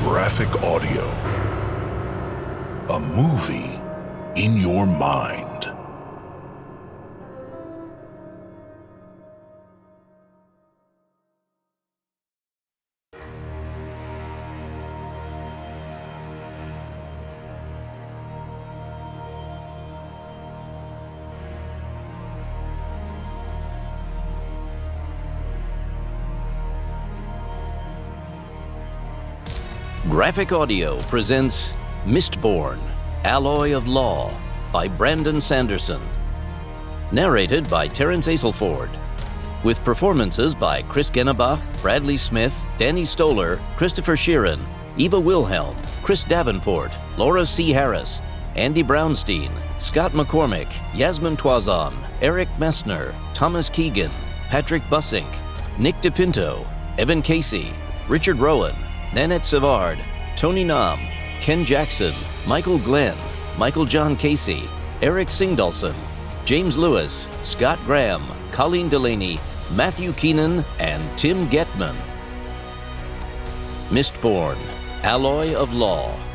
Graphic Audio. A movie in your mind. Graphic Audio presents Mistborn, Alloy of Law by Brandon Sanderson. Narrated by Terence Aselford. With performances by Chris Genebach, Bradley Smith, Danny Stoller, Christopher Sheeran, Eva Wilhelm, Chris Davenport, Laura C. Harris, Andy Brownstein, Scott McCormick, Yasmin Toison, Eric Messner, Thomas Keegan, Patrick Bussink, Nick DePinto, Evan Casey, Richard Rowan, Nanette Savard, Tony Nam, Ken Jackson, Michael Glenn, Michael John Casey, Eric Singdalson, James Lewis, Scott Graham, Colleen Delaney, Matthew Keenan, and Tim Getman. Mistborn, Alloy of Law.